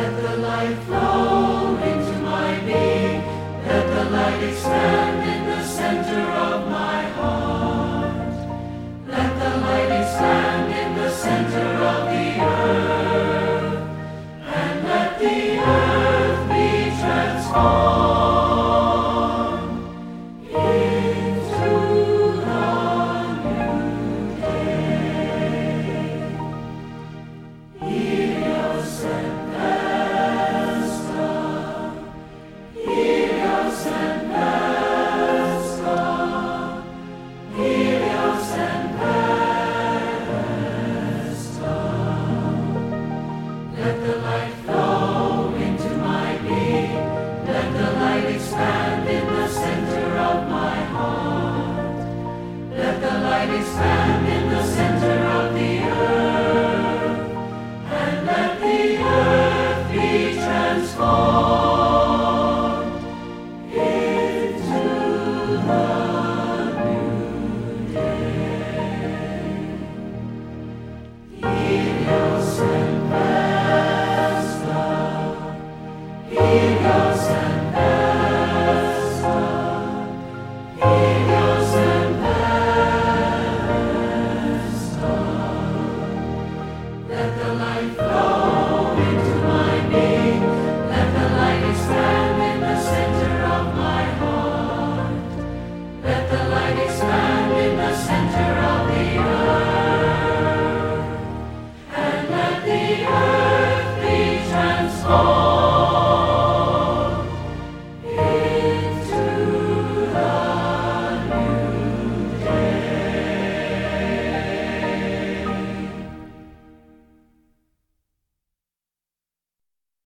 the light flow into my being. Let the light expand in the center of my heart. Let the light expand in the center of the earth. And let the earth be transformed into the new day. Helios and Vesta, Helios and Vesta, Helios and Vesta. Let the light flow into my being. Let the light expand in the center of my heart. Let the light expand in the center of the earth. And let the earth be transformed into the new day. Helios and Vesta, Helios and Vesta, Helios and Vesta. Let the light flow into my being. Let the light expand in the center of my heart. Let the light expand in the center of the earth. And let the earth be transformed